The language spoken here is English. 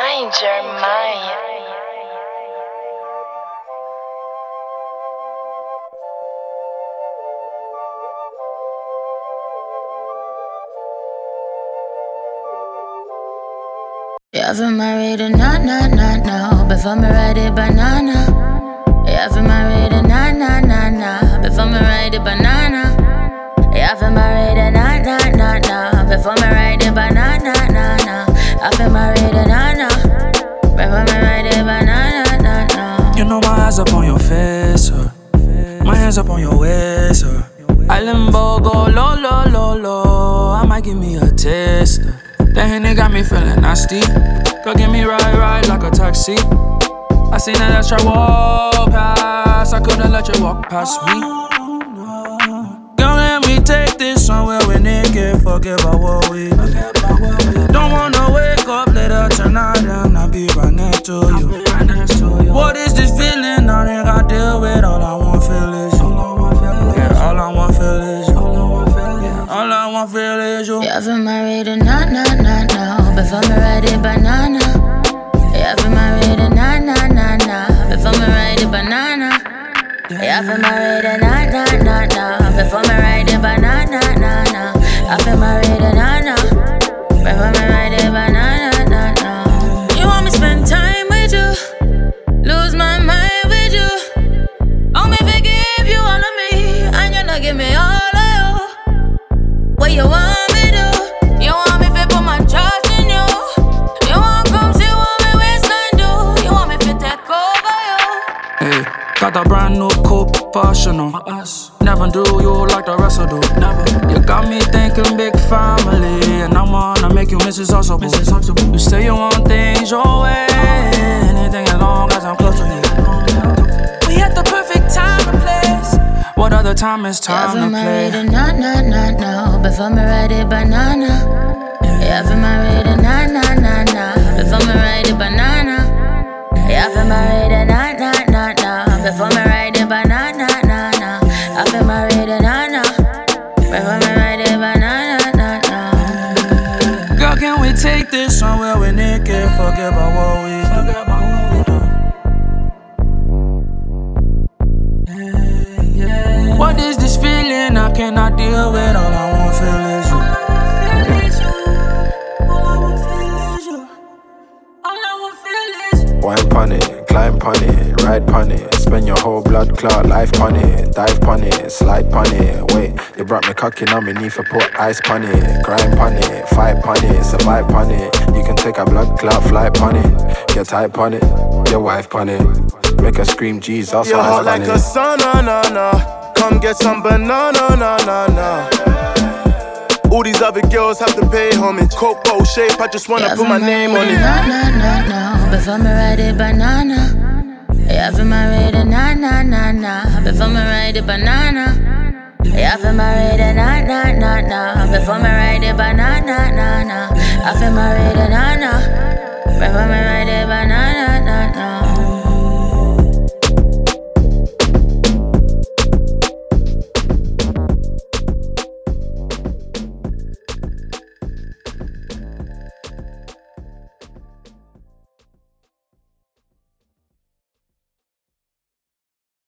Stranger Mind. Yeah, I've been married and no. Before me ride it banana. Yeah, I've been married and no. Before me ride it banana. Yeah, I've been married and no. Before me ride it banana. I've been married and no. Before me ride it banana. You know my eyes up on your face, my hands up on your waist, I limbo go low. I might give me a taste. That Henny got me feeling nasty. Girl, give me ride like a taxi. I seen that extra walk past. I couldn't let you walk past me. Girl, let me take this somewhere we naked. Forget about what we do. Don't wanna wake up later tonight and I'll be right next to you. What is this feeling? I think I deal with. All I want feel is you. Yeah, all I want feel is you. All I want feel is you. Yeah, I've been married and no. Before me ride it banana. Yeah, I've been married and no. Before me ride it banana. Yeah, I've been married and no. Before me ride it banana. I've been married and no. Before me ride it banana. You want me spend time with you, lose my mind with you. Want me forgive you all of me, and you not give me all of you. What you want me do? You want me to put my trust in you. You want come see what me waistline do. You want me to take over you. Hey, got a brand new coupe, passion on us. Never do you like the rest of do. Never. You got me thinking big family, and I wanna make you Mrs. Possible. You say you want things your way, anything as long as I'm close to you. We at the perfect time and place. What other time is time to play? Yeah, I've been married and no. Before me ride it banana. Yeah, I've been married and no. Before me ride it banana. Yeah, I've been married and no. Before me ride it banana. I've been married and no. Before me ride it banana. Girl, can we take this somewhere we naked? Forget about what we do. What is this feeling I cannot deal with? All I want feel is you. Wine pon it, climb pon it, ride pon it. Spend your whole blood clot life pon it. Dive pon it, slide pon it. Wait, you brought me cocking on me knee for put ice pon it. Grind pon it, fight pon it, survive pon it. You can take a blood clot fly pon it. Get tight pon it, your wife pon it. Make her scream Jesus, you're hot like a sauna. Come get some banana. All these other girls have to pay homage. Coke bowl shape, I just wanna put my name on it. No. Before me ride it banana. Yeah, I've been married and no. Before me ride it banana. Yeah, I've been married and no. Before me ride it banana. I've been married and no. Before me ride it banana.